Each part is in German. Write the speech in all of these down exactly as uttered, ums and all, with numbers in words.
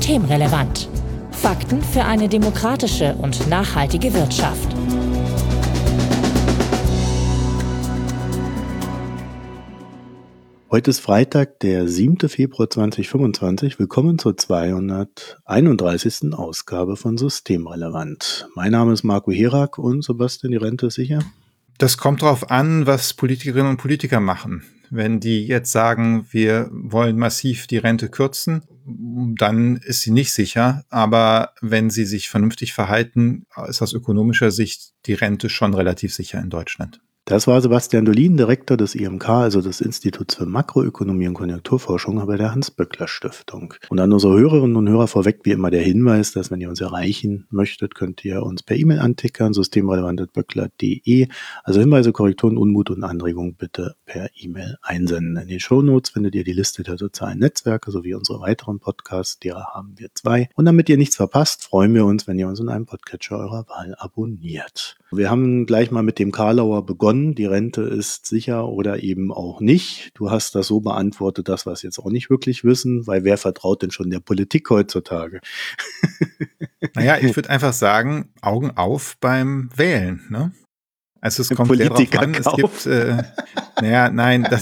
Systemrelevant. Fakten für eine demokratische und nachhaltige Wirtschaft. Heute ist Freitag, der siebter Februar zweitausendfünfundzwanzig. Willkommen zur zweihunderteinunddreißigsten Ausgabe von Systemrelevant. Mein Name ist Marco Herak und Sebastian, die Rente ist sicher? Das kommt drauf an, was Politikerinnen und Politiker machen. Wenn die jetzt sagen, wir wollen massiv die Rente kürzen, dann ist sie nicht sicher. Aber wenn sie sich vernünftig verhalten, ist aus ökonomischer Sicht die Rente schon relativ sicher in Deutschland. Das war Sebastian Dolin, Direktor des I M K, also des Instituts für Makroökonomie und Konjunkturforschung bei der Hans-Böckler-Stiftung. Und an unsere Hörerinnen und Hörer vorweg wie immer der Hinweis, dass wenn ihr uns erreichen möchtet, könnt ihr uns per E-Mail antickern, systemrelevant punkt böckler punkt de. Also Hinweise, Korrekturen, Unmut und Anregungen bitte per E-Mail einsenden. In den Shownotes findet ihr die Liste der sozialen Netzwerke sowie unsere weiteren Podcasts, derer haben wir zwei. Und damit ihr nichts verpasst, freuen wir uns, wenn ihr uns in einem Podcatcher eurer Wahl abonniert. Wir haben gleich mal mit dem Karlauer begonnen. Die Rente ist sicher oder eben auch nicht. Du hast das so beantwortet, das wir es jetzt auch nicht wirklich wissen, weil wer vertraut denn schon der Politik heutzutage? Naja, ich würde einfach sagen, Augen auf beim Wählen, ne? Also es kommt sehr drauf an, es gibt, äh, naja, nein, das,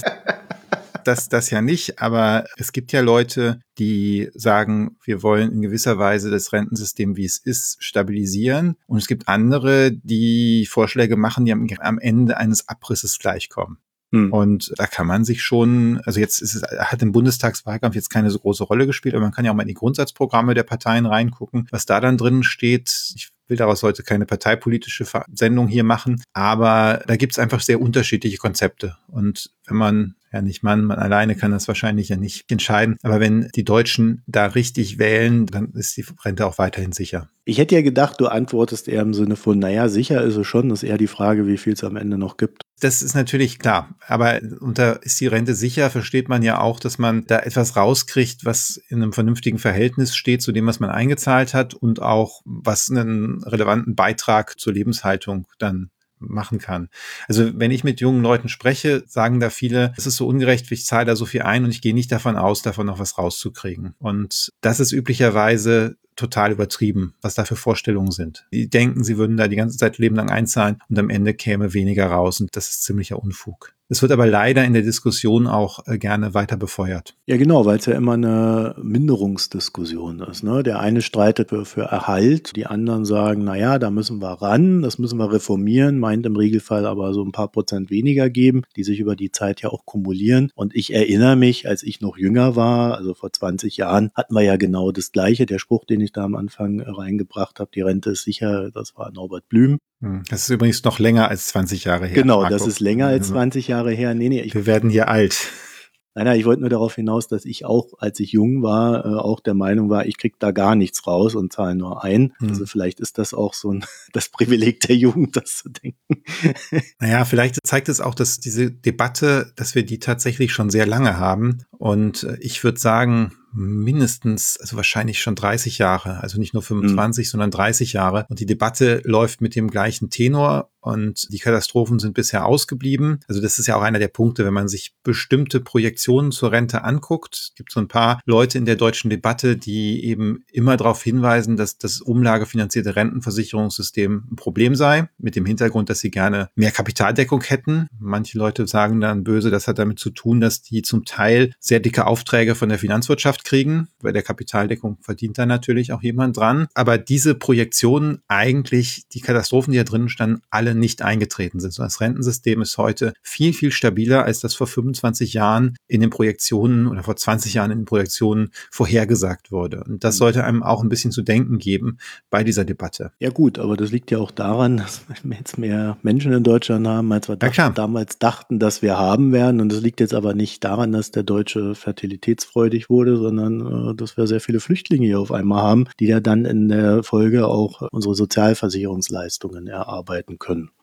das, das ja nicht, aber es gibt ja Leute, die sagen, wir wollen in gewisser Weise das Rentensystem, wie es ist, stabilisieren. Und es gibt andere, die Vorschläge machen, die am, am Ende eines Abrisses gleichkommen. Hm. Und da kann man sich schon, also jetzt ist es, hat im Bundestagswahlkampf jetzt keine so große Rolle gespielt, aber man kann ja auch mal in die Grundsatzprogramme der Parteien reingucken, was da dann drin steht. Ich will daraus heute keine parteipolitische Sendung hier machen, aber da gibt's einfach sehr unterschiedliche Konzepte. Und wenn man, ja nicht man, man alleine kann das wahrscheinlich ja nicht entscheiden, aber wenn die Deutschen da richtig wählen, dann ist die Rente auch weiterhin sicher. Ich hätte ja gedacht, du antwortest eher im Sinne von, naja, sicher ist es schon, das ist eher die Frage, wie viel es am Ende noch gibt. Das ist natürlich klar, aber unter ist die Rente sicher, versteht man ja auch, dass man da etwas rauskriegt, was in einem vernünftigen Verhältnis steht zu dem, was man eingezahlt hat und auch was einen relevanten Beitrag zur Lebenshaltung dann machen kann. Also wenn ich mit jungen Leuten spreche, sagen da viele, es ist so ungerecht, ich zahle da so viel ein und ich gehe nicht davon aus, davon noch was rauszukriegen. Und das ist üblicherweise total übertrieben, was da für Vorstellungen sind. Die denken, sie würden da die ganze Zeit lebenlang einzahlen und am Ende käme weniger raus und das ist ziemlicher Unfug. Es wird aber leider in der Diskussion auch äh, gerne weiter befeuert. Ja genau, weil es ja immer eine Minderungsdiskussion ist, ne? Der eine streitet für, für Erhalt, die anderen sagen, naja, da müssen wir ran, das müssen wir reformieren, meint im Regelfall aber so ein paar Prozent weniger geben, die sich über die Zeit ja auch kumulieren. Und ich erinnere mich, als ich noch jünger war, also vor zwanzig Jahren, hatten wir ja genau das Gleiche. Der Spruch, den ich da am Anfang reingebracht habe, die Rente ist sicher, das war Norbert Blüm. Das ist übrigens noch länger als zwanzig Jahre her. Genau, Marco. Das ist länger als zwanzig Jahre her. Nee, nee, ich, Wir werden hier alt. Nein, nein, ich wollte nur darauf hinaus, dass ich auch, als ich jung war, äh, auch der Meinung war, ich krieg da gar nichts raus und zahle nur ein. Hm. Also vielleicht ist das auch so ein, das Privileg der Jugend, das zu denken. Naja, vielleicht zeigt es auch, dass diese Debatte, dass wir die tatsächlich schon sehr lange haben. Und ich würde sagen, mindestens, also wahrscheinlich schon dreißig Jahre, also nicht nur fünfundzwanzig, mhm. sondern dreißig Jahre. Und die Debatte läuft mit dem gleichen Tenor und die Katastrophen sind bisher ausgeblieben. Also das ist ja auch einer der Punkte, wenn man sich bestimmte Projektionen zur Rente anguckt. Es gibt so ein paar Leute in der deutschen Debatte, die eben immer darauf hinweisen, dass das umlagefinanzierte Rentenversicherungssystem ein Problem sei, mit dem Hintergrund, dass sie gerne mehr Kapitaldeckung hätten. Manche Leute sagen dann böse, das hat damit zu tun, dass die zum Teil sehr dicke Aufträge von der Finanzwirtschaft kriegen. Bei der Kapitaldeckung verdient da natürlich auch jemand dran. Aber diese Projektionen eigentlich, die Katastrophen, die da drin standen, alle nicht eingetreten sind. So, das Rentensystem ist heute viel, viel stabiler, als das vor fünfundzwanzig Jahren in den Projektionen oder vor zwanzig Jahren in den Projektionen vorhergesagt wurde. Und das sollte einem auch ein bisschen zu denken geben bei dieser Debatte. Ja gut, aber das liegt ja auch daran, dass wir jetzt mehr Menschen in Deutschland haben, als wir dachten, damals dachten, dass wir haben werden. Und das liegt jetzt aber nicht daran, dass der Deutsche fertilitätsfreudig wurde, sondern äh, dass wir sehr viele Flüchtlinge hier auf einmal haben, die ja dann in der Folge auch unsere Sozialversicherungsleistungen erarbeiten können.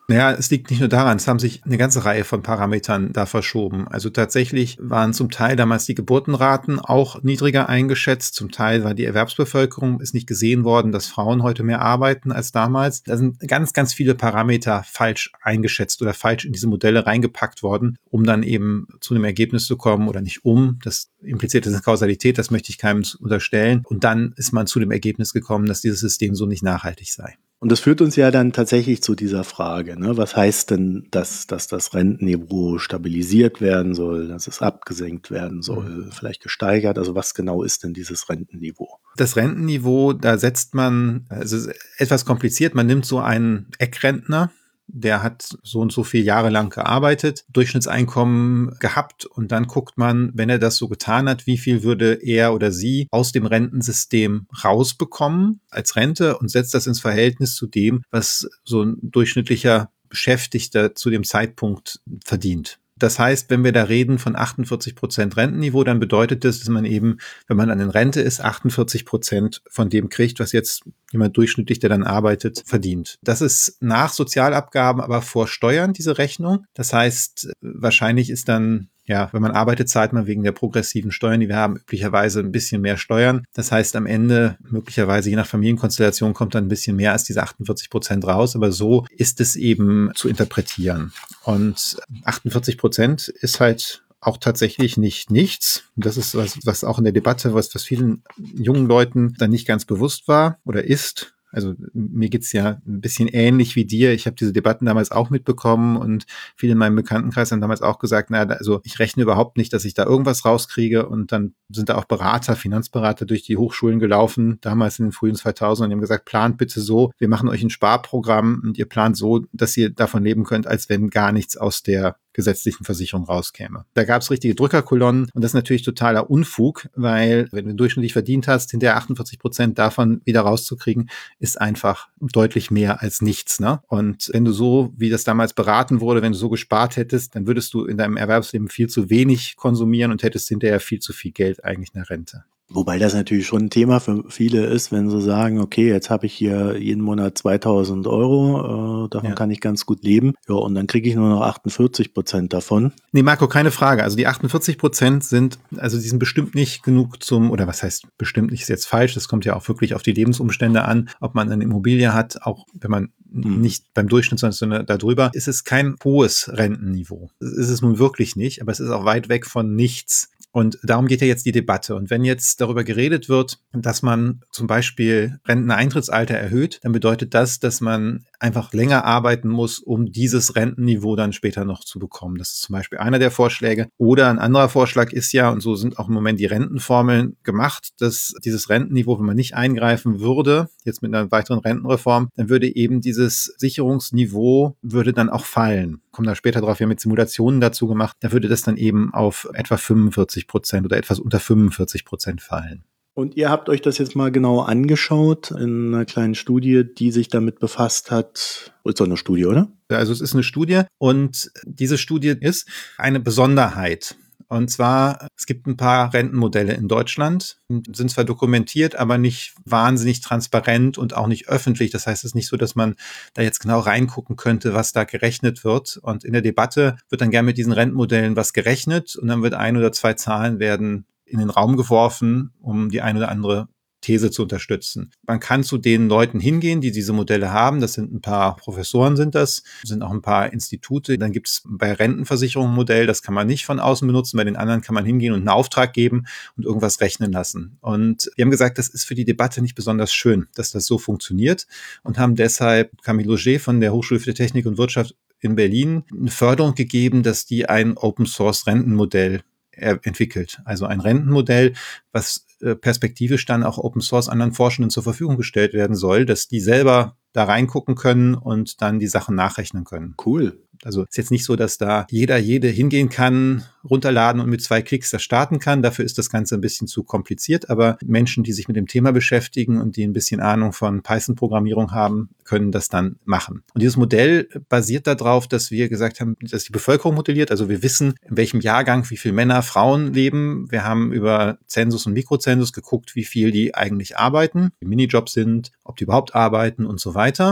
Naja, es liegt nicht nur daran, es haben sich eine ganze Reihe von Parametern da verschoben. Also tatsächlich waren zum Teil damals die Geburtenraten auch niedriger eingeschätzt. Zum Teil war die Erwerbsbevölkerung, ist nicht gesehen worden, dass Frauen heute mehr arbeiten als damals. Da sind ganz, ganz viele Parameter falsch eingeschätzt oder falsch in diese Modelle reingepackt worden, um dann eben zu einem Ergebnis zu kommen oder nicht um. Das impliziert eine Kausalität, das möchte ich keinem unterstellen. Und dann ist man zu dem Ergebnis gekommen, dass dieses System so nicht nachhaltig sei. Und das führt uns ja dann tatsächlich zu dieser Frage, ne? Was heißt denn, dass, dass das Rentenniveau stabilisiert werden soll, dass es abgesenkt werden soll, mhm. vielleicht gesteigert? Also was genau ist denn dieses Rentenniveau? Das Rentenniveau, da setzt man, also etwas kompliziert, man nimmt so einen Eckrentner, der hat so und so viele Jahre lang gearbeitet, Durchschnittseinkommen gehabt und dann guckt man, wenn er das so getan hat, wie viel würde er oder sie aus dem Rentensystem rausbekommen als Rente und setzt das ins Verhältnis zu dem, was so ein durchschnittlicher Beschäftigter zu dem Zeitpunkt verdient. Das heißt, wenn wir da reden von achtundvierzig Prozent Rentenniveau, dann bedeutet das, dass man eben, wenn man dann in Rente ist, achtundvierzig Prozent von dem kriegt, was jetzt jemand durchschnittlich, der dann arbeitet, verdient. Das ist nach Sozialabgaben, aber vor Steuern, diese Rechnung. Das heißt, wahrscheinlich ist dann, ja, wenn man arbeitet, zahlt man wegen der progressiven Steuern, die wir haben, üblicherweise ein bisschen mehr Steuern. Das heißt, am Ende, möglicherweise je nach Familienkonstellation, kommt dann ein bisschen mehr als diese achtundvierzig Prozent raus. Aber so ist es eben zu interpretieren. Und achtundvierzig Prozent ist halt auch tatsächlich nicht nichts. Und das ist was, was auch in der Debatte, was, was vielen jungen Leuten dann nicht ganz bewusst war oder ist. Also mir geht's ja ein bisschen ähnlich wie dir. Ich habe diese Debatten damals auch mitbekommen und viele in meinem Bekanntenkreis haben damals auch gesagt, na, also ich rechne überhaupt nicht, dass ich da irgendwas rauskriege. Und dann sind da auch Berater, Finanzberater durch die Hochschulen gelaufen, damals in den frühen zweitausend, und die haben gesagt, plant bitte so, wir machen euch ein Sparprogramm und ihr plant so, dass ihr davon leben könnt, als wenn gar nichts aus der gesetzlichen Versicherung rauskäme. Da gab es richtige Drückerkolonnen und das ist natürlich totaler Unfug, weil wenn du durchschnittlich verdient hast, hinterher achtundvierzig Prozent davon wieder rauszukriegen, ist einfach deutlich mehr als nichts. Ne? Und wenn du so, wie das damals beraten wurde, wenn du so gespart hättest, dann würdest du in deinem Erwerbsleben viel zu wenig konsumieren und hättest hinterher viel zu viel Geld eigentlich in der Rente. Wobei das natürlich schon ein Thema für viele ist, wenn sie sagen, okay, jetzt habe ich hier jeden Monat zweitausend Euro, äh, davon ja. kann ich ganz gut leben. Ja, und dann kriege ich nur noch achtundvierzig Prozent davon. Nee, Marco, keine Frage. Also die achtundvierzig Prozent sind, also die sind bestimmt nicht genug zum, oder was heißt bestimmt nicht, ist jetzt falsch, das kommt ja auch wirklich auf die Lebensumstände an, ob man eine Immobilie hat, auch wenn man hm. nicht beim Durchschnitt, sondern darüber, ist es kein hohes Rentenniveau. Das ist es nun wirklich nicht, aber es ist auch weit weg von nichts. Und darum geht ja jetzt die Debatte. Und wenn jetzt darüber geredet wird, dass man zum Beispiel Renteneintrittsalter erhöht, dann bedeutet das, dass man einfach länger arbeiten muss, um dieses Rentenniveau dann später noch zu bekommen. Das ist zum Beispiel einer der Vorschläge. Oder ein anderer Vorschlag ist ja, und so sind auch im Moment die Rentenformeln gemacht, dass dieses Rentenniveau, wenn man nicht eingreifen würde, jetzt mit einer weiteren Rentenreform, dann würde eben dieses Sicherungsniveau würde dann auch fallen. Kommen da später drauf, wir haben mit Simulationen dazu gemacht, da würde das dann eben auf etwa fünfundvierzig Prozent oder etwas unter fünfundvierzig Prozent fallen. Und ihr habt euch das jetzt mal genau angeschaut in einer kleinen Studie, die sich damit befasst hat. Ist doch eine Studie, oder? Also es ist eine Studie und diese Studie ist eine Besonderheit. Und zwar, es gibt ein paar Rentenmodelle in Deutschland, sind zwar dokumentiert, aber nicht wahnsinnig transparent und auch nicht öffentlich. Das heißt, es ist nicht so, dass man da jetzt genau reingucken könnte, was da gerechnet wird. Und in der Debatte wird dann gerne mit diesen Rentenmodellen was gerechnet und dann wird ein oder zwei Zahlen werden in den Raum geworfen, um die eine oder andere These zu unterstützen. Man kann zu den Leuten hingehen, die diese Modelle haben. Das sind ein paar Professoren, sind das, sind auch ein paar Institute. Dann gibt es bei Rentenversicherungen ein Modell, das kann man nicht von außen benutzen. Bei den anderen kann man hingehen und einen Auftrag geben und irgendwas rechnen lassen. Und wir haben gesagt, das ist für die Debatte nicht besonders schön, dass das so funktioniert und haben deshalb Camille Auger von der Hochschule für Technik und Wirtschaft in Berlin eine Förderung gegeben, dass die ein Open-Source-Rentenmodell entwickelt. Also ein Rentenmodell, was perspektivisch dann auch Open Source anderen Forschenden zur Verfügung gestellt werden soll, dass die selber da reingucken können und dann die Sachen nachrechnen können. Cool. Also ist jetzt nicht so, dass da jeder, jede hingehen kann, runterladen und mit zwei Klicks das starten kann. Dafür ist das Ganze ein bisschen zu kompliziert. Aber Menschen, die sich mit dem Thema beschäftigen und die ein bisschen Ahnung von Python-Programmierung haben, können das dann machen. Und dieses Modell basiert darauf, dass wir gesagt haben, dass die Bevölkerung modelliert. Also wir wissen, in welchem Jahrgang wie viele Männer, Frauen leben. Wir haben über Zensus und Mikrozensus geguckt, wie viel die eigentlich arbeiten, wie Minijobs sind, ob die überhaupt arbeiten und so weiter.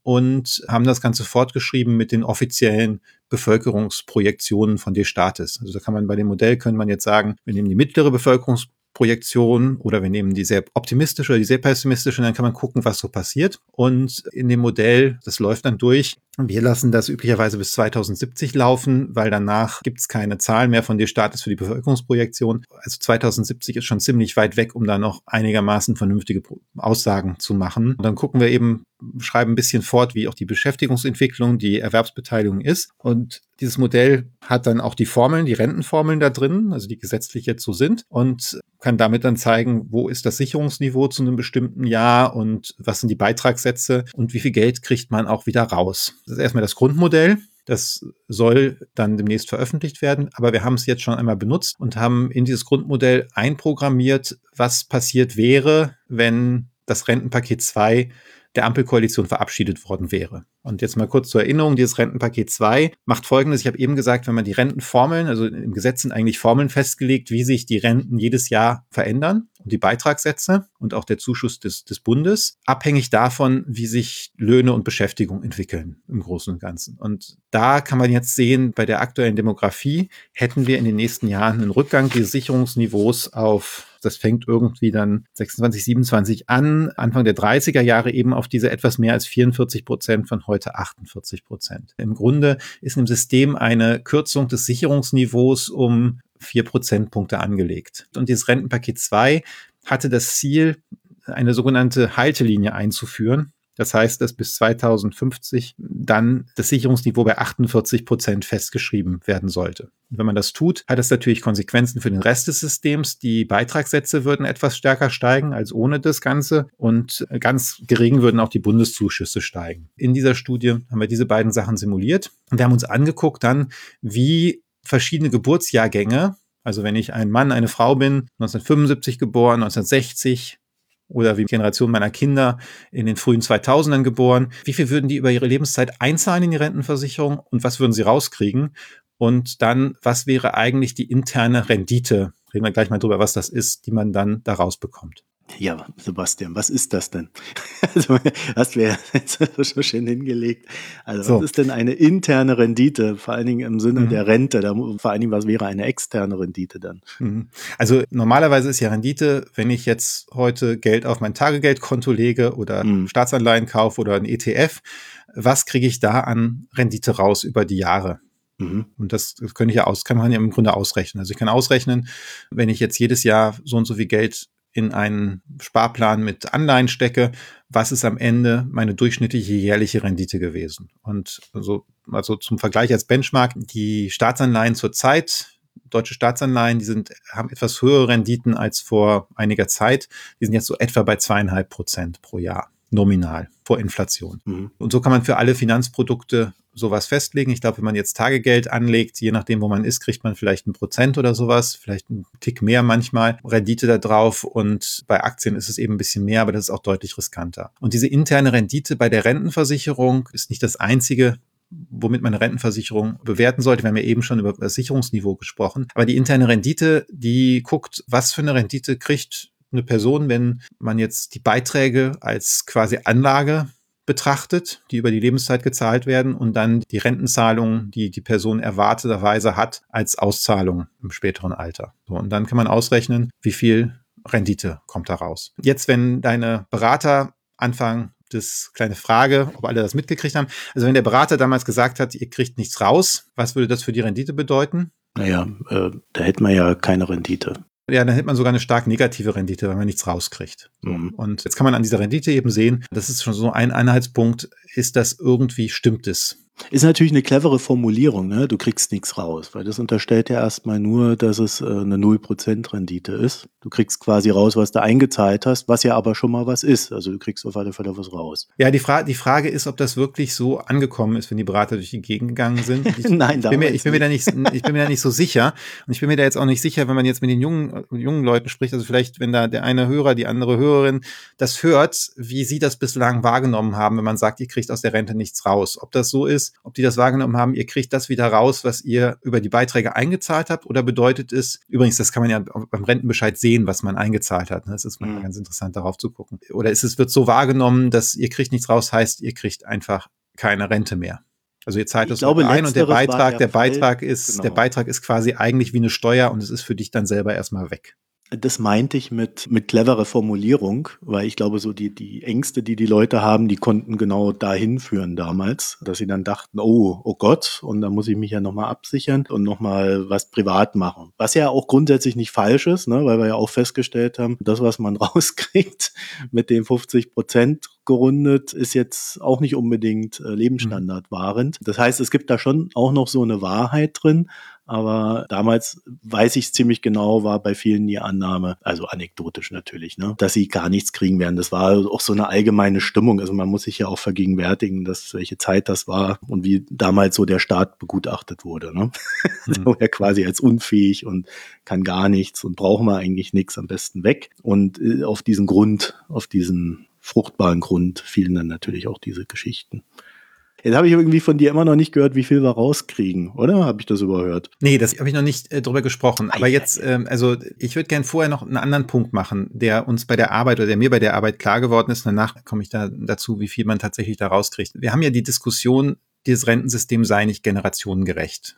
und haben das Ganze fortgeschrieben mit den offiziellen Bevölkerungsprojektionen von Destatis. Also da kann man bei dem Modell, können man jetzt sagen, wir nehmen die mittlere Bevölkerungsprojektion oder wir nehmen die sehr optimistische oder die sehr pessimistische und dann kann man gucken, was so passiert. Und in dem Modell, das läuft dann durch, wir lassen das üblicherweise bis zweitausendsiebzig laufen, weil danach gibt es keine Zahlen mehr von Destatis für die Bevölkerungsprojektion. Also zweitausendsiebzig ist schon ziemlich weit weg, um da noch einigermaßen vernünftige Aussagen zu machen. Und dann gucken wir eben, schreiben ein bisschen fort, wie auch die Beschäftigungsentwicklung, die Erwerbsbeteiligung ist. Und dieses Modell hat dann auch die Formeln, die Rentenformeln da drin, also die gesetzlich jetzt so sind und kann damit dann zeigen, wo ist das Sicherungsniveau zu einem bestimmten Jahr und was sind die Beitragssätze und wie viel Geld kriegt man auch wieder raus. Das ist erstmal das Grundmodell. Das soll dann demnächst veröffentlicht werden, aber wir haben es jetzt schon einmal benutzt und haben in dieses Grundmodell einprogrammiert, was passiert wäre, wenn das Rentenpaket zwei der Ampelkoalition verabschiedet worden wäre. Und jetzt mal kurz zur Erinnerung, dieses Rentenpaket zwei macht Folgendes. Ich habe eben gesagt, wenn man die Rentenformeln, also im Gesetz sind eigentlich Formeln festgelegt, wie sich die Renten jedes Jahr verändern und die Beitragssätze und auch der Zuschuss des, des Bundes, abhängig davon, wie sich Löhne und Beschäftigung entwickeln im Großen und Ganzen. Und da kann man jetzt sehen, bei der aktuellen Demografie hätten wir in den nächsten Jahren einen Rückgang dieses Sicherungsniveaus auf, das fängt irgendwie dann sechsundzwanzig, siebenundzwanzig an, Anfang der dreißiger Jahre eben auf diese etwas mehr als vierundvierzig Prozent von heute achtundvierzig Prozent. Im Grunde ist im System eine Kürzung des Sicherungsniveaus um vier Prozentpunkte angelegt. Und dieses Rentenpaket zwei hatte das Ziel, eine sogenannte Haltelinie einzuführen. Das heißt, dass bis zweitausendfünfzig dann das Sicherungsniveau bei achtundvierzig Prozent festgeschrieben werden sollte. Und wenn man das tut, hat das natürlich Konsequenzen für den Rest des Systems. Die Beitragssätze würden etwas stärker steigen als ohne das Ganze und ganz gering würden auch die Bundeszuschüsse steigen. In dieser Studie haben wir diese beiden Sachen simuliert und wir haben uns angeguckt dann, wie verschiedene Geburtsjahrgänge, also wenn ich ein Mann, eine Frau bin, neunzehnhundertfünfundsiebzig geboren, neunzehnhundertsechzig, oder wie die Generation meiner Kinder in den frühen zweitausendern geboren. Wie viel würden die über ihre Lebenszeit einzahlen in die Rentenversicherung und was würden sie rauskriegen? Und dann, was wäre eigentlich die interne Rendite? Reden wir gleich mal drüber, was das ist, die man dann da rausbekommt. Ja, Sebastian, was ist das denn? Also, hast du ja jetzt so schön hingelegt. Also, So. was ist denn eine interne Rendite? Vor allen Dingen im Sinne Mhm. der Rente. Da, vor allen Dingen, was wäre eine externe Rendite dann? Mhm. Also normalerweise ist ja Rendite, wenn ich jetzt heute Geld auf mein Tagegeldkonto lege oder Mhm. Staatsanleihen kaufe oder ein E T F, was kriege ich da an Rendite raus über die Jahre? Mhm. Und das könnte ich ja aus, kann man ja im Grunde ausrechnen. Also ich kann ausrechnen, wenn ich jetzt jedes Jahr so und so viel Geld in einen Sparplan mit Anleihen stecke, was ist am Ende meine durchschnittliche jährliche Rendite gewesen? Und so, also zum Vergleich als Benchmark, die Staatsanleihen zurzeit, deutsche Staatsanleihen, die sind, haben etwas höhere Renditen als vor einiger Zeit. Die sind jetzt so etwa bei zweieinhalb Prozent pro Jahr, nominal, vor Inflation. Mhm. Und so kann man für alle Finanzprodukte sowas festlegen. Ich glaube, wenn man jetzt Tagegeld anlegt, je nachdem, wo man ist, kriegt man vielleicht ein Prozent oder sowas, vielleicht einen Tick mehr manchmal Rendite da drauf. Und bei Aktien ist es eben ein bisschen mehr, aber das ist auch deutlich riskanter. Und diese interne Rendite bei der Rentenversicherung ist nicht das einzige, womit man eine Rentenversicherung bewerten sollte. Wir haben ja eben schon über das Sicherungsniveau gesprochen. Aber die interne Rendite, die guckt, was für eine Rendite kriegt eine Person, wenn man jetzt die Beiträge als quasi Anlage betrachtet, die über die Lebenszeit gezahlt werden und dann die Rentenzahlungen, die die Person erwarteterweise hat, als Auszahlung im späteren Alter. So, und dann kann man ausrechnen, wie viel Rendite kommt da raus. Jetzt, wenn deine Berater anfangen, das kleine Frage, ob alle das mitgekriegt haben. Also wenn der Berater damals gesagt hat, ihr kriegt nichts raus, was würde das für die Rendite bedeuten? Naja, äh, da hätten wir ja keine Rendite. Ja, dann hätte man sogar eine stark negative Rendite, weil man nichts rauskriegt. Mhm. Und jetzt kann man an dieser Rendite eben sehen, das ist schon so ein Anhaltspunkt, ist das irgendwie, stimmt es? Ist natürlich eine clevere Formulierung, ne? Du kriegst nichts raus, weil das unterstellt ja erstmal nur, dass es äh, eine null Prozent Rendite ist. Du kriegst quasi raus, was du eingezahlt hast, was ja aber schon mal was ist. Also du kriegst auf alle Fälle was raus. Ja, die, Fra- die Frage ist, ob das wirklich so angekommen ist, wenn die Berater durch die Gegend gegangen sind. Ich, Nein, ich bin, mir, damals ich, bin mir da nicht, ich bin mir da nicht so sicher. Und ich bin mir da jetzt auch nicht sicher, wenn man jetzt mit den jungen, jungen Leuten spricht, also vielleicht, wenn da der eine Hörer, die andere Hörerin das hört, wie sie das bislang wahrgenommen haben, wenn man sagt, ihr kriegt aus der Rente nichts raus. Ob das so ist, ist, ob die das wahrgenommen haben, ihr kriegt das wieder raus, was ihr über die Beiträge eingezahlt habt, oder bedeutet es, übrigens, das kann man ja beim Rentenbescheid sehen, was man eingezahlt hat. Das ist manchmal mhm. ganz interessant, darauf zu gucken. Oder ist es, wird so wahrgenommen, dass ihr kriegt nichts raus, heißt, ihr kriegt einfach keine Rente mehr. Also ihr zahlt das ein und der Beitrag, der, der Beitrag ist, genau. der Beitrag ist quasi eigentlich wie eine Steuer und es ist für dich dann selber erstmal weg. Das meinte ich mit, mit cleverer Formulierung, weil ich glaube, so die, die Ängste, die die Leute haben, die konnten genau dahin führen damals, dass sie dann dachten, oh, oh Gott, und dann muss ich mich ja nochmal absichern und nochmal was privat machen. Was ja auch grundsätzlich nicht falsch ist, ne, weil wir ja auch festgestellt haben, das, was man rauskriegt mit den fünfzig Prozent gerundet, ist jetzt auch nicht unbedingt äh, Lebensstandard wahrend. Das heißt, es gibt da schon auch noch so eine Wahrheit drin. Aber damals, weiß ich es ziemlich genau, war bei vielen die Annahme, also anekdotisch natürlich, ne, dass sie gar nichts kriegen werden. Das war auch so eine allgemeine Stimmung. Also man muss sich ja auch vergegenwärtigen, dass welche Zeit das war und wie damals so der Staat begutachtet wurde. Ne? Mhm. So ja quasi als unfähig und kann gar nichts und brauchen wir eigentlich nichts, am besten weg. Und äh, auf diesen Grund, auf diesen fruchtbaren Grund fielen dann natürlich auch diese Geschichten. Jetzt habe ich irgendwie von dir immer noch nicht gehört, wie viel wir rauskriegen, oder? Habe ich das überhört? Nee, das habe ich noch nicht äh, drüber gesprochen. Aber jetzt, ähm, also ich würde gern vorher noch einen anderen Punkt machen, der uns bei der Arbeit oder der mir bei der Arbeit klar geworden ist. Danach komme ich da dazu, wie viel man tatsächlich da rauskriegt. Wir haben ja die Diskussion, dieses Rentensystem sei nicht generationengerecht.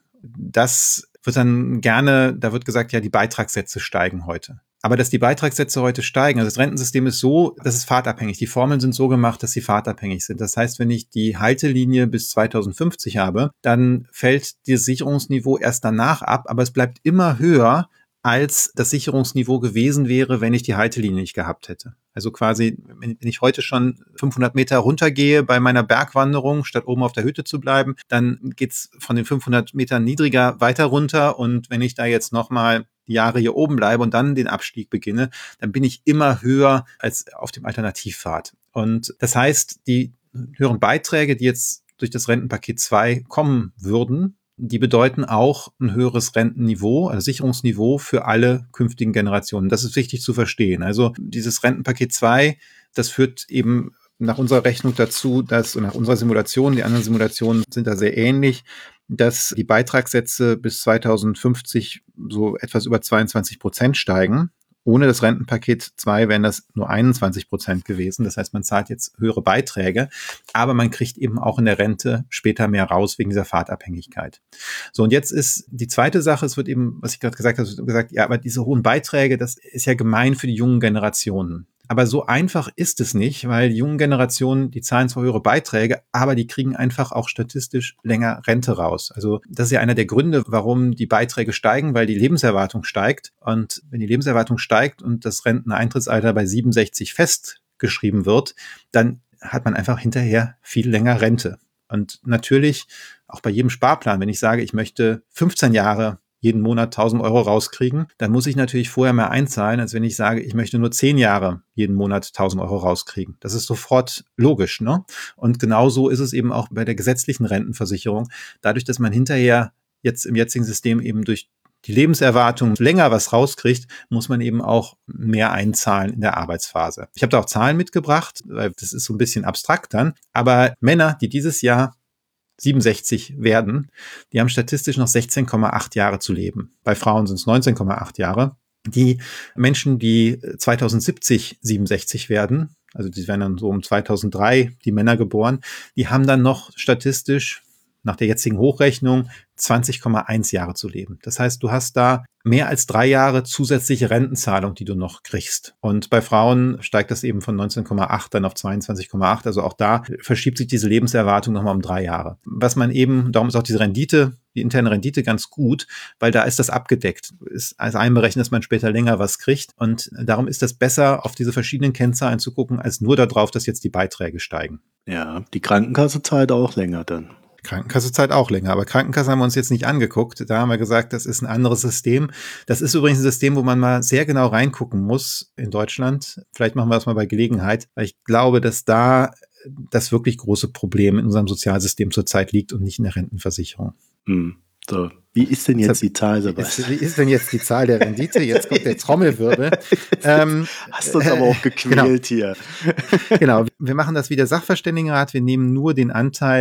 Das wird dann gerne, da wird gesagt, ja, die Beitragssätze steigen heute. Aber dass die Beitragssätze heute steigen, also das Rentensystem ist so, das ist fahrtabhängig. Die Formeln sind so gemacht, dass sie fahrtabhängig sind. Das heißt, wenn ich die Haltelinie bis zweitausendfünfzig habe, dann fällt das Sicherungsniveau erst danach ab, aber es bleibt immer höher, als das Sicherungsniveau gewesen wäre, wenn ich die Haltelinie nicht gehabt hätte. Also quasi, wenn ich heute schon fünfhundert Meter runtergehe bei meiner Bergwanderung, statt oben auf der Hütte zu bleiben, dann geht's von den fünfhundert Metern niedriger weiter runter. Und wenn ich da jetzt nochmal Jahre hier oben bleibe und dann den Abstieg beginne, dann bin ich immer höher als auf dem Alternativpfad. Und das heißt, die höheren Beiträge, die jetzt durch das Rentenpaket zwei kommen würden, die bedeuten auch ein höheres Rentenniveau, also Sicherungsniveau für alle künftigen Generationen. Das ist wichtig zu verstehen. Also dieses Rentenpaket zwei, das führt eben nach unserer Rechnung dazu, dass, nach unserer Simulation, die anderen Simulationen sind da sehr ähnlich, dass die Beitragssätze bis zweitausendfünfzig so etwas über zweiundzwanzig Prozent steigen. Ohne das Rentenpaket zwei wären das nur einundzwanzig Prozent gewesen. Das heißt, man zahlt jetzt höhere Beiträge, aber man kriegt eben auch in der Rente später mehr raus wegen dieser Fahrtabhängigkeit. So, und jetzt ist die zweite Sache, es wird eben, was ich gerade gesagt habe, es wird gesagt, ja, aber diese hohen Beiträge, das ist ja gemein für die jungen Generationen. Aber so einfach ist es nicht, weil die jungen Generationen, die zahlen zwar höhere Beiträge, aber die kriegen einfach auch statistisch länger Rente raus. Also das ist ja einer der Gründe, warum die Beiträge steigen, weil die Lebenserwartung steigt. Und wenn die Lebenserwartung steigt und das Renteneintrittsalter bei siebenundsechzig festgeschrieben wird, dann hat man einfach hinterher viel länger Rente. Und natürlich auch bei jedem Sparplan, wenn ich sage, ich möchte fünfzehn Jahre jeden Monat tausend Euro rauskriegen, dann muss ich natürlich vorher mehr einzahlen, als wenn ich sage, ich möchte nur zehn Jahre jeden Monat tausend Euro rauskriegen. Das ist sofort logisch, ne? Und genauso ist es eben auch bei der gesetzlichen Rentenversicherung. Dadurch, dass man hinterher jetzt im jetzigen System eben durch die Lebenserwartung länger was rauskriegt, muss man eben auch mehr einzahlen in der Arbeitsphase. Ich habe da auch Zahlen mitgebracht, weil das ist so ein bisschen abstrakt dann, aber Männer, die dieses Jahr siebenundsechzig werden, die haben statistisch noch sechzehn Komma acht Jahre zu leben. Bei Frauen sind es neunzehn Komma acht Jahre. Die Menschen, die zweitausendsiebzig siebenundsechzig werden, also die werden dann so um zweitausenddrei, die Männer geboren, die haben dann noch statistisch nach der jetzigen Hochrechnung zwanzig Komma eins Jahre zu leben. Das heißt, du hast da mehr als drei Jahre zusätzliche Rentenzahlung, die du noch kriegst. Und bei Frauen steigt das eben von neunzehn Komma acht dann auf zweiundzwanzig Komma acht. Also auch da verschiebt sich diese Lebenserwartung nochmal um drei Jahre. Was man eben, darum ist auch diese Rendite, die interne Rendite ganz gut, weil da ist das abgedeckt. Ist also einberechnet, dass man später länger was kriegt. Und darum ist das besser, auf diese verschiedenen Kennzahlen zu gucken, als nur darauf, dass jetzt die Beiträge steigen. Ja, die Krankenkasse zahlt auch länger dann. Krankenkasse zahlt auch länger, aber Krankenkasse haben wir uns jetzt nicht angeguckt. Da haben wir gesagt, das ist ein anderes System. Das ist übrigens ein System, wo man mal sehr genau reingucken muss in Deutschland. Vielleicht machen wir das mal bei Gelegenheit, weil ich glaube, dass da das wirklich große Problem in unserem Sozialsystem zurzeit liegt und nicht in der Rentenversicherung. Hm. So, wie ist denn jetzt die Zahl, Sebastian? Wie ist denn jetzt die Zahl der Rendite? Jetzt kommt der Trommelwirbel. ähm, Hast uns aber auch gequält genau. hier. Genau, wir machen das wie der Sachverständigenrat. Wir nehmen nur den Anteil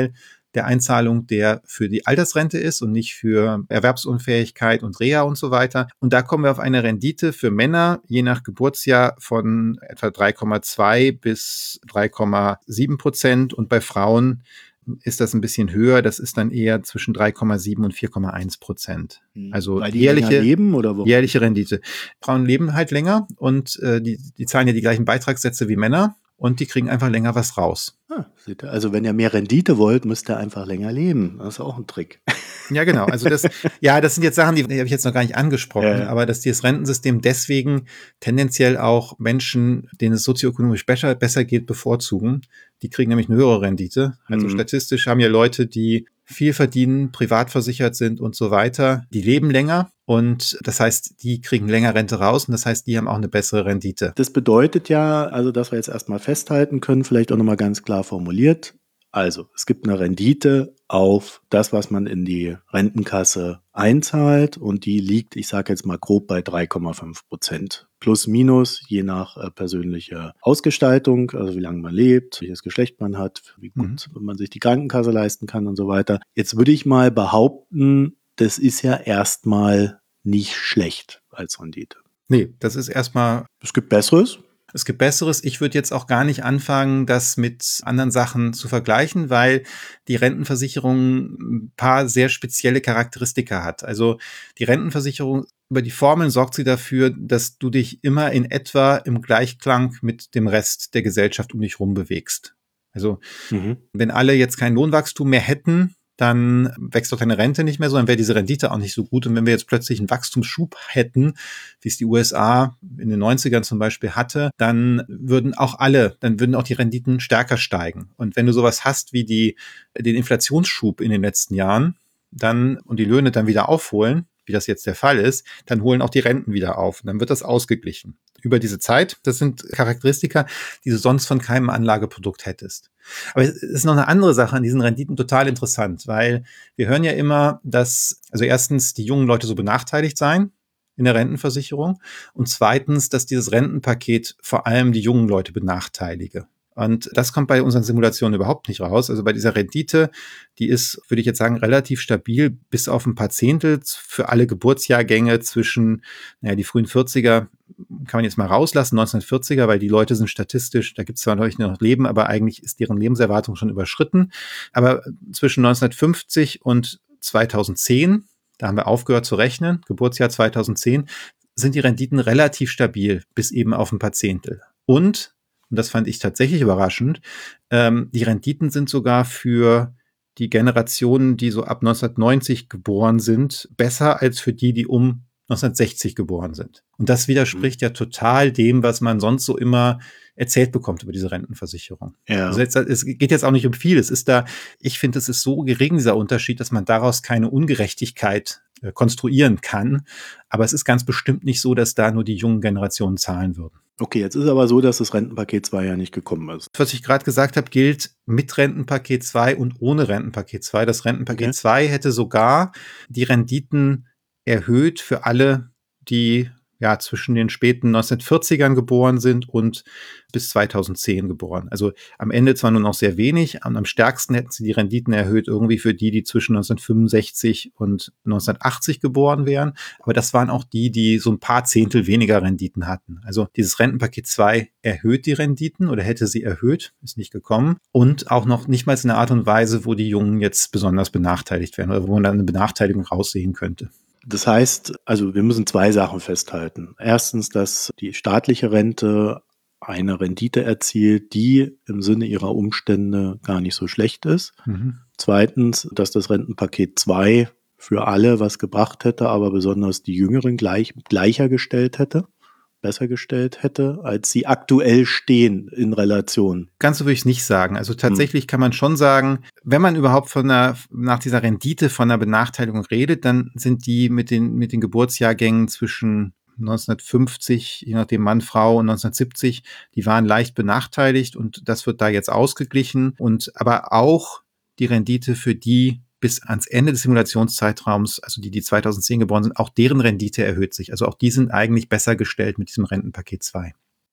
der Einzahlung, der für die Altersrente ist und nicht für Erwerbsunfähigkeit und Reha und so weiter. Und da kommen wir auf eine Rendite für Männer je nach Geburtsjahr von etwa drei Komma zwei bis drei Komma sieben Prozent und bei Frauen ist das ein bisschen höher. Das ist dann eher zwischen drei Komma sieben und vier Komma eins Prozent. Also Weil die jährliche, länger leben oder warum? jährliche Rendite. Frauen leben halt länger und äh, die, die zahlen ja die gleichen Beitragssätze wie Männer und die kriegen einfach länger was raus. Ah, seht ihr. Also wenn ihr mehr Rendite wollt, müsst ihr einfach länger leben. Das ist auch ein Trick. Ja, genau. Also das, ja, das sind jetzt Sachen, die, die habe ich jetzt noch gar nicht angesprochen, Ja, ja. aber dass das Rentensystem deswegen tendenziell auch Menschen, denen es sozioökonomisch besser, besser geht, bevorzugen. Die kriegen nämlich eine höhere Rendite. Also Mhm. statistisch haben ja Leute, die viel verdienen, privat versichert sind und so weiter, die leben länger und das heißt, die kriegen länger Rente raus und das heißt, die haben auch eine bessere Rendite. Das bedeutet ja, also dass wir jetzt erstmal festhalten können, vielleicht auch nochmal ganz klar formuliert. Also, es gibt eine Rendite auf das, was man in die Rentenkasse einzahlt und die liegt, ich sage jetzt mal grob bei drei Komma fünf Prozent. Plus, minus, je nach äh, persönlicher Ausgestaltung, also wie lange man lebt, welches Geschlecht man hat, wie gut man sich die Krankenkasse leisten kann und so weiter. Jetzt würde ich mal behaupten, das ist ja erstmal nicht schlecht als Rendite. Nee, das ist erstmal, Es gibt Besseres. es gibt Besseres. Ich würde jetzt auch gar nicht anfangen, das mit anderen Sachen zu vergleichen, weil die Rentenversicherung ein paar sehr spezielle Charakteristika hat. Also die Rentenversicherung, über die Formeln sorgt sie dafür, dass du dich immer in etwa im Gleichklang mit dem Rest der Gesellschaft um dich rum bewegst. Also Mhm. wenn alle jetzt kein Lohnwachstum mehr hätten, dann wächst doch deine Rente nicht mehr so, dann wäre diese Rendite auch nicht so gut. Und wenn wir jetzt plötzlich einen Wachstumsschub hätten, wie es die U S A in den neunzigern zum Beispiel hatte, dann würden auch alle, dann würden auch die Renditen stärker steigen. Und wenn du sowas hast wie die, den Inflationsschub in den letzten Jahren, dann, und die Löhne dann wieder aufholen, wie das jetzt der Fall ist, dann holen auch die Renten wieder auf. Und dann wird das ausgeglichen. Über diese Zeit, das sind Charakteristika, die du sonst von keinem Anlageprodukt hättest. Aber es ist noch eine andere Sache an diesen Renditen total interessant, weil wir hören ja immer, dass, also erstens, die jungen Leute so benachteiligt seien in der Rentenversicherung und zweitens, dass dieses Rentenpaket vor allem die jungen Leute benachteilige. Und das kommt bei unseren Simulationen überhaupt nicht raus. Also bei dieser Rendite, die ist, würde ich jetzt sagen, relativ stabil bis auf ein paar Zehntel für alle Geburtsjahrgänge zwischen, naja, die frühen vierziger kann man jetzt mal rauslassen, neunzehnhundertvierziger, weil die Leute sind statistisch, da gibt es zwar natürlich noch Leben, aber eigentlich ist deren Lebenserwartung schon überschritten. Aber zwischen neunzehnhundertfünfzig und zweitausendzehn, da haben wir aufgehört zu rechnen, Geburtsjahr zweitausendzehn, sind die Renditen relativ stabil bis eben auf ein paar Zehntel. Und und das fand ich tatsächlich überraschend, ähm, die Renditen sind sogar für die Generationen, die so ab neunzehnhundertneunzig geboren sind, besser als für die, die um neunzehnhundertsechzig geboren sind. Und das widerspricht ja total dem, was man sonst so immer erzählt bekommt über diese Rentenversicherung. Ja. Also jetzt, es geht jetzt auch nicht um viel. Es ist da, ich finde, es ist so gering, dieser Unterschied, dass man daraus keine Ungerechtigkeit äh, konstruieren kann. Aber es ist ganz bestimmt nicht so, dass da nur die jungen Generationen zahlen würden. Okay, jetzt ist aber so, dass das Rentenpaket zwei ja nicht gekommen ist. Was ich gerade gesagt habe, gilt mit Rentenpaket zwei und ohne Rentenpaket zwei. Das Rentenpaket Okay. zwei hätte sogar die Renditen erhöht für alle, die ja zwischen den späten neunzehnhundertvierzigern geboren sind und bis zweitausendzehn geboren. Also am Ende zwar nur noch sehr wenig, und am stärksten hätten sie die Renditen erhöht irgendwie für die, die zwischen neunzehnhundertfünfundsechzig und neunzehnhundertachtzig geboren wären. Aber das waren auch die, die so ein paar Zehntel weniger Renditen hatten. Also dieses Rentenpaket zwei erhöht die Renditen oder hätte sie erhöht, ist nicht gekommen. Und auch noch nicht mal in einer Art und Weise, wo die Jungen jetzt besonders benachteiligt werden oder wo man dann eine Benachteiligung raussehen könnte. Das heißt, also wir müssen zwei Sachen festhalten. Erstens, dass die staatliche Rente eine Rendite erzielt, die im Sinne ihrer Umstände gar nicht so schlecht ist. Mhm. Zweitens, dass das Rentenpaket zwei für alle was gebracht hätte, aber besonders die Jüngeren gleich, gleicher gestellt hätte, besser gestellt hätte, als sie aktuell stehen in Relation. Ganz so würde ich es nicht sagen. Also tatsächlich hm. kann man schon sagen, wenn man überhaupt von einer, nach dieser Rendite von einer Benachteiligung redet, dann sind die mit den, mit den Geburtsjahrgängen zwischen neunzehnhundertfünfzig, je nachdem Mann, Frau, und neunzehnhundertsiebzig, die waren leicht benachteiligt und das wird da jetzt ausgeglichen. Und aber auch die Rendite für die bis ans Ende des Simulationszeitraums, also die, die zweitausendzehn geboren sind, auch deren Rendite erhöht sich. Also auch die sind eigentlich besser gestellt mit diesem Rentenpaket zwei.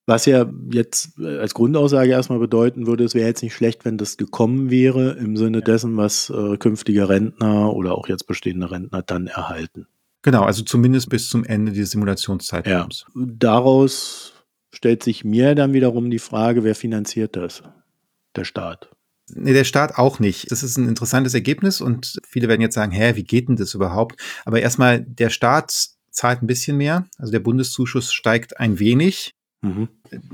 Was ja jetzt als Grundaussage erstmal bedeuten würde, es wäre jetzt nicht schlecht, wenn das gekommen wäre, im Sinne dessen, was äh, künftige Rentner oder auch jetzt bestehende Rentner dann erhalten. Genau, also zumindest bis zum Ende des Simulationszeitraums. Ja. Daraus stellt sich mir dann wiederum die Frage, wer finanziert das? Der Staat. Nee, der Staat auch nicht. Das ist ein interessantes Ergebnis und viele werden jetzt sagen, hä, wie geht denn das überhaupt? Aber erstmal, der Staat zahlt ein bisschen mehr, also der Bundeszuschuss steigt ein wenig. Mhm.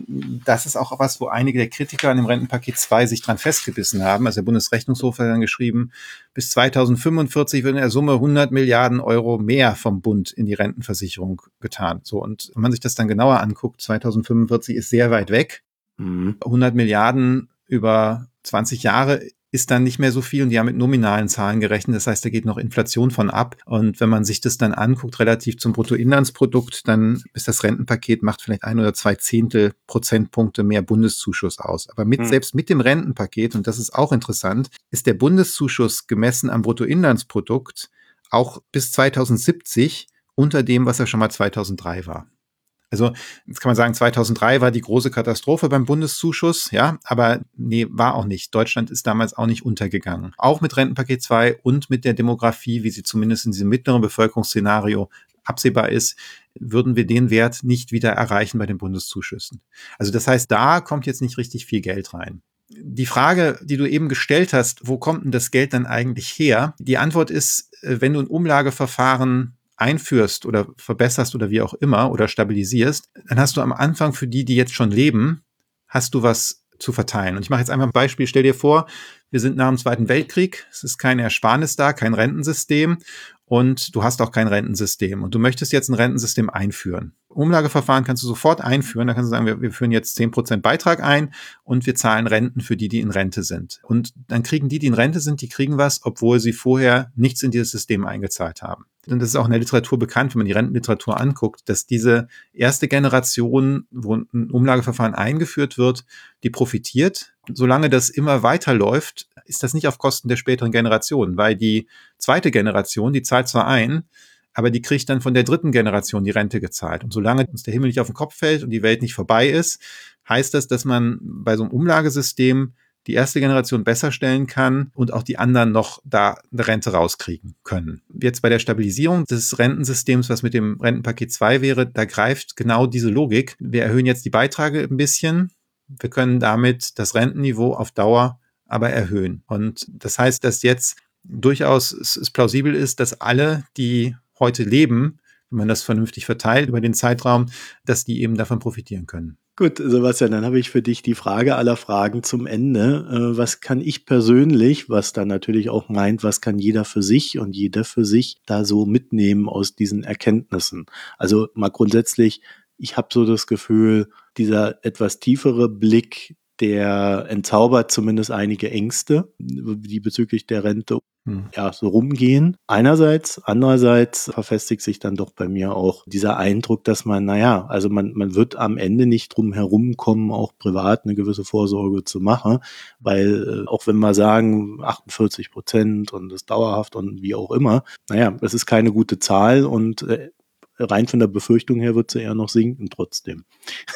Das ist auch was, wo einige der Kritiker an dem Rentenpaket zwei sich dran festgebissen haben. Also der Bundesrechnungshof hat dann geschrieben, bis zweitausendfünfundvierzig wird in der Summe hundert Milliarden Euro mehr vom Bund in die Rentenversicherung getan. So, und wenn man sich das dann genauer anguckt, zweitausendfünfundvierzig ist sehr weit weg. Mhm. hundert Milliarden über zwanzig Jahre ist dann nicht mehr so viel und die haben mit nominalen Zahlen gerechnet. Das heißt, da geht noch Inflation von ab. Und wenn man sich das dann anguckt, relativ zum Bruttoinlandsprodukt, dann ist das Rentenpaket, macht vielleicht ein oder zwei Zehntel Prozentpunkte mehr Bundeszuschuss aus. Aber mit, Hm. selbst mit dem Rentenpaket, und das ist auch interessant, ist der Bundeszuschuss gemessen am Bruttoinlandsprodukt auch bis zweitausendsiebzig unter dem, was er schon mal zweitausenddrei war. Also jetzt kann man sagen, zweitausenddrei war die große Katastrophe beim Bundeszuschuss, ja, aber nee, war auch nicht. Deutschland ist damals auch nicht untergegangen. Auch mit Rentenpaket zwei und mit der Demografie, wie sie zumindest in diesem mittleren Bevölkerungsszenario absehbar ist, würden wir den Wert nicht wieder erreichen bei den Bundeszuschüssen. Also das heißt, da kommt jetzt nicht richtig viel Geld rein. Die Frage, die du eben gestellt hast, wo kommt denn das Geld dann eigentlich her? Die Antwort ist, wenn du ein Umlageverfahren einführst oder verbesserst oder wie auch immer oder stabilisierst, dann hast du am Anfang für die, die jetzt schon leben, hast du was zu verteilen. Und ich mache jetzt einfach ein Beispiel. Stell dir vor, wir sind nach dem Zweiten Weltkrieg, es ist keine Ersparnis da, kein Rentensystem und du hast auch kein Rentensystem und du möchtest jetzt ein Rentensystem einführen. Umlageverfahren kannst du sofort einführen. Da kannst du sagen, wir, wir führen jetzt zehn Prozent Beitrag ein und wir zahlen Renten für die, die in Rente sind. Und dann kriegen die, die in Rente sind, die kriegen was, obwohl sie vorher nichts in dieses System eingezahlt haben. Und das ist auch in der Literatur bekannt, wenn man die Rentenliteratur anguckt, dass diese erste Generation, wo ein Umlageverfahren eingeführt wird, die profitiert. Solange das immer weiterläuft, ist das nicht auf Kosten der späteren Generationen, weil die zweite Generation, die zahlt zwar ein, aber die kriegt dann von der dritten Generation die Rente gezahlt. Und solange uns der Himmel nicht auf den Kopf fällt und die Welt nicht vorbei ist, heißt das, dass man bei so einem Umlagesystem die erste Generation besser stellen kann und auch die anderen noch da eine Rente rauskriegen können. Jetzt bei der Stabilisierung des Rentensystems, was mit dem Rentenpaket zwei wäre, da greift genau diese Logik. Wir erhöhen jetzt die Beiträge ein bisschen. Wir können damit das Rentenniveau auf Dauer aber erhöhen. Und das heißt, dass jetzt durchaus es, es plausibel ist, dass alle, die heute leben, wenn man das vernünftig verteilt über den Zeitraum, dass die eben davon profitieren können. Gut, Sebastian, dann habe ich für dich die Frage aller Fragen zum Ende. Äh, was kann ich persönlich, was dann natürlich auch meint, was kann jeder für sich und jeder für sich da so mitnehmen aus diesen Erkenntnissen? Also mal grundsätzlich, ich habe so das Gefühl, dieser etwas tiefere Blick, der entzaubert zumindest einige Ängste, die bezüglich der Rente hm. ja, so rumgehen. Einerseits, andererseits verfestigt sich dann doch bei mir auch dieser Eindruck, dass man, naja, also man, man wird am Ende nicht drum herumkommen, auch privat eine gewisse Vorsorge zu machen, weil äh, auch wenn wir sagen achtundvierzig Prozent und das dauerhaft und wie auch immer, naja, es ist keine gute Zahl und äh, rein von der Befürchtung her wird sie eher noch sinken trotzdem.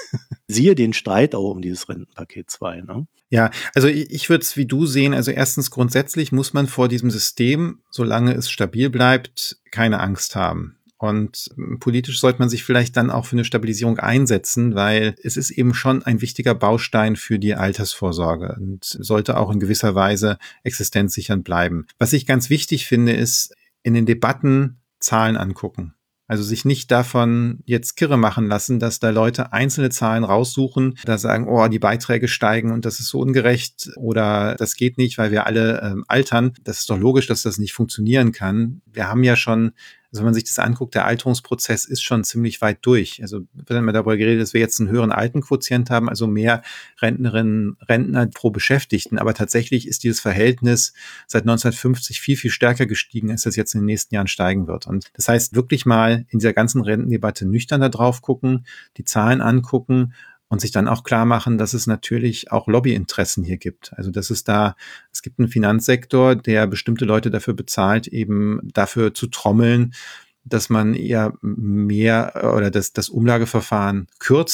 Siehe den Streit auch um dieses Rentenpaket zwei, ne? Ja, also ich, ich würde es wie du sehen. Also erstens grundsätzlich muss man vor diesem System, solange es stabil bleibt, keine Angst haben. Und politisch sollte man sich vielleicht dann auch für eine Stabilisierung einsetzen, weil es ist eben schon ein wichtiger Baustein für die Altersvorsorge und sollte auch in gewisser Weise existenzsichernd bleiben. Was ich ganz wichtig finde, ist in den Debatten Zahlen angucken. Also sich nicht davon jetzt kirre machen lassen, dass da Leute einzelne Zahlen raussuchen, da sagen, oh, die Beiträge steigen und das ist so ungerecht oder das geht nicht, weil wir alle ähm, altern. Das ist doch logisch, dass das nicht funktionieren kann. Wir haben ja schon, also wenn man sich das anguckt, der Alterungsprozess ist schon ziemlich weit durch. Also wird immer darüber geredet, dass wir jetzt einen höheren Altenquotient haben, also mehr Rentnerinnen, Rentner pro Beschäftigten. Aber tatsächlich ist dieses Verhältnis seit neunzehnhundertfünfzig viel, viel stärker gestiegen, als das jetzt in den nächsten Jahren steigen wird. Und das heißt, wirklich mal in dieser ganzen Rentendebatte nüchtern da drauf gucken, die Zahlen angucken und sich dann auch klar machen, dass es natürlich auch Lobbyinteressen hier gibt. Also dass es da, es gibt einen Finanzsektor, der bestimmte Leute dafür bezahlt, eben dafür zu trommeln, dass man eher mehr oder das, das Umlageverfahren kürzt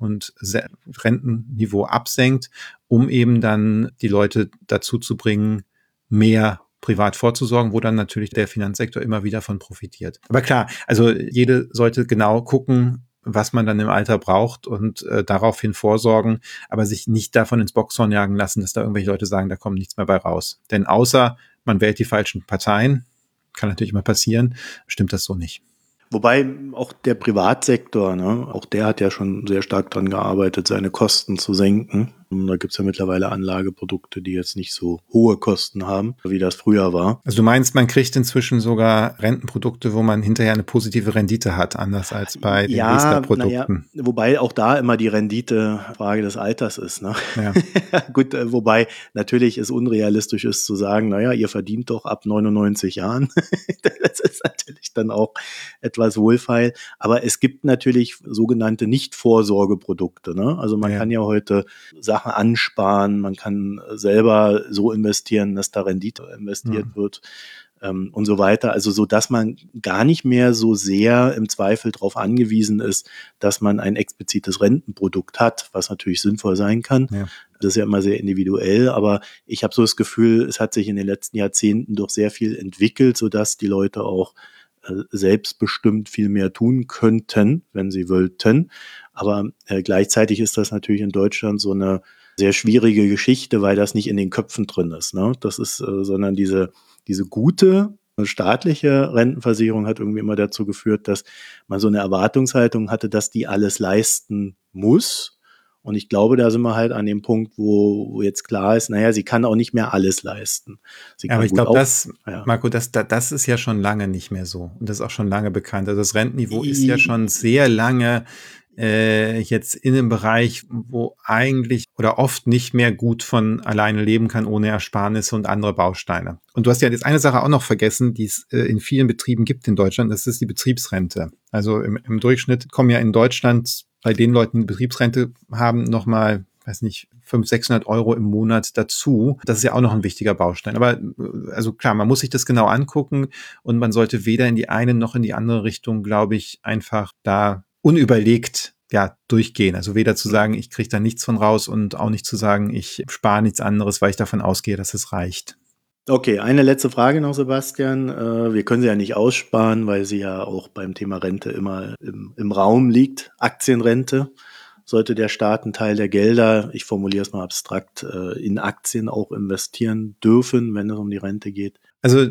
und Rentenniveau absenkt, um eben dann die Leute dazu zu bringen, mehr privat vorzusorgen, wo dann natürlich der Finanzsektor immer wieder von profitiert. Aber klar, also jede sollte genau gucken, was man dann im Alter braucht und äh, daraufhin vorsorgen, aber sich nicht davon ins Boxhorn jagen lassen, dass da irgendwelche Leute sagen, da kommt nichts mehr bei raus. Denn außer man wählt die falschen Parteien, kann natürlich immer passieren, stimmt das so nicht. Wobei auch der Privatsektor, ne, auch der hat ja schon sehr stark daran gearbeitet, seine Kosten zu senken. Und da gibt's ja mittlerweile Anlageprodukte, die jetzt nicht so hohe Kosten haben, wie das früher war. Also du meinst, man kriegt inzwischen sogar Rentenprodukte, wo man hinterher eine positive Rendite hat, anders als bei den ja, Riester-Produkten. Ja, wobei auch da immer die Rendite Frage des Alters ist. Ne? Ja. Gut, äh, wobei natürlich es unrealistisch ist zu sagen, naja, ihr verdient doch ab neunundneunzig Jahren. Das ist natürlich dann auch etwas wohlfeil. Aber es gibt natürlich sogenannte Nicht-Vorsorgeprodukte. Ne? Also man ja. kann ja heute Sachen ansparen, man kann selber so investieren, dass da Rendite investiert mhm. wird ähm, und so weiter. Also so, dass man gar nicht mehr so sehr im Zweifel darauf angewiesen ist, dass man ein explizites Rentenprodukt hat, was natürlich sinnvoll sein kann. Ja. Das ist ja immer sehr individuell, aber ich habe so das Gefühl, es hat sich in den letzten Jahrzehnten doch sehr viel entwickelt, sodass die Leute auch äh, selbstbestimmt viel mehr tun könnten, wenn sie wollten. Aber äh, gleichzeitig ist das natürlich in Deutschland so eine sehr schwierige Geschichte, weil das nicht in den Köpfen drin ist. Ne? Das ist, äh, sondern diese, diese gute staatliche Rentenversicherung hat irgendwie immer dazu geführt, dass man so eine Erwartungshaltung hatte, dass die alles leisten muss. Und ich glaube, da sind wir halt an dem Punkt, wo, wo jetzt klar ist, naja, sie kann auch nicht mehr alles leisten. Sie ja, aber ich glaube, das, ja. Marco, das, das ist ja schon lange nicht mehr so. Und das ist auch schon lange bekannt. Also das Rentenniveau ist ja schon sehr lange äh, jetzt in einem Bereich, wo eigentlich oder oft nicht mehr gut von alleine leben kann, ohne Ersparnisse und andere Bausteine. Und du hast ja jetzt eine Sache auch noch vergessen, die es äh, in vielen Betrieben gibt in Deutschland, das ist die Betriebsrente. Also im, im Durchschnitt kommen ja in Deutschland bei den Leuten, die Betriebsrente haben, nochmal, weiß nicht, fünfhundert, sechshundert Euro im Monat dazu. Das ist ja auch noch ein wichtiger Baustein. Aber also klar, man muss sich das genau angucken und man sollte weder in die eine noch in die andere Richtung, glaube ich, einfach da unüberlegt ja durchgehen. Also weder zu sagen, ich kriege da nichts von raus und auch nicht zu sagen, ich spare nichts anderes, weil ich davon ausgehe, dass es reicht. Okay, eine letzte Frage noch, Sebastian. Wir können sie ja nicht aussparen, weil sie ja auch beim Thema Rente immer im, im Raum liegt. Aktienrente. Sollte der Staat einen Teil der Gelder, ich formuliere es mal abstrakt, in Aktien auch investieren dürfen, wenn es um die Rente geht? Also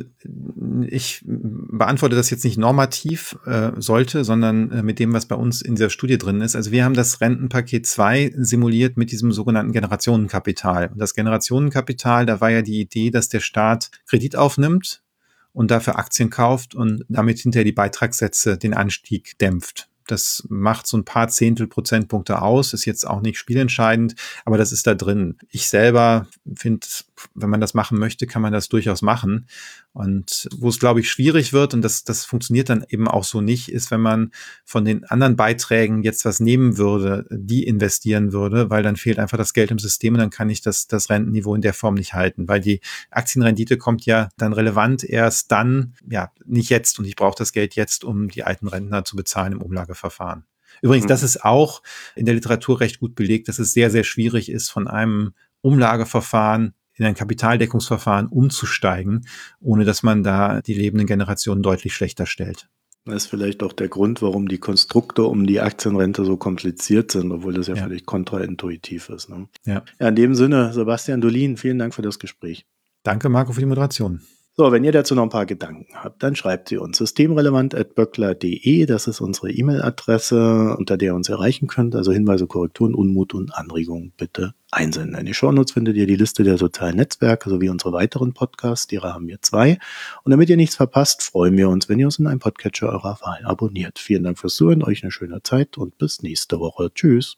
ich beantworte das jetzt nicht normativ äh, sollte, sondern äh, mit dem, was bei uns in dieser Studie drin ist. Also wir haben das Rentenpaket zwei simuliert mit diesem sogenannten Generationenkapital. Und das Generationenkapital, da war ja die Idee, dass der Staat Kredit aufnimmt und dafür Aktien kauft und damit hinterher die Beitragssätze den Anstieg dämpft. Das macht so ein paar Zehntel Prozentpunkte aus, ist jetzt auch nicht spielentscheidend, aber das ist da drin. Ich selber finde, wenn man das machen möchte, kann man das durchaus machen. Und wo es, glaube ich, schwierig wird, und das, das funktioniert dann eben auch so nicht, ist, wenn man von den anderen Beiträgen jetzt was nehmen würde, die investieren würde, weil dann fehlt einfach das Geld im System und dann kann ich das, das Rentenniveau in der Form nicht halten, weil die Aktienrendite kommt ja dann relevant erst dann, ja, nicht jetzt und ich brauche das Geld jetzt, um die alten Rentner zu bezahlen im Umlageverfahren. Übrigens, mhm. das ist auch in der Literatur recht gut belegt, dass es sehr, sehr schwierig ist, von einem Umlageverfahren in ein Kapitaldeckungsverfahren umzusteigen, ohne dass man da die lebenden Generationen deutlich schlechter stellt. Das ist vielleicht auch der Grund, warum die Konstrukte um die Aktienrente so kompliziert sind, obwohl das ja, ja. völlig kontraintuitiv ist. Ne? Ja. ja, in dem Sinne, Sebastian Dolin, vielen Dank für das Gespräch. Danke, Marco, für die Moderation. So, wenn ihr dazu noch ein paar Gedanken habt, dann schreibt sie uns systemrelevant at böckler punkt de. Das ist unsere E-Mail-Adresse, unter der ihr uns erreichen könnt. Also Hinweise, Korrekturen, Unmut und Anregungen bitte einsenden. In den Shownotes findet ihr die Liste der sozialen Netzwerke sowie unsere weiteren Podcasts. Derer haben wir zwei. Und damit ihr nichts verpasst, freuen wir uns, wenn ihr uns in einem Podcatcher eurer Wahl abonniert. Vielen Dank fürs Zuhören, euch eine schöne Zeit und bis nächste Woche. Tschüss.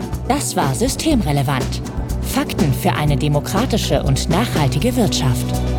Das war Systemrelevant. Fakten für eine demokratische und nachhaltige Wirtschaft.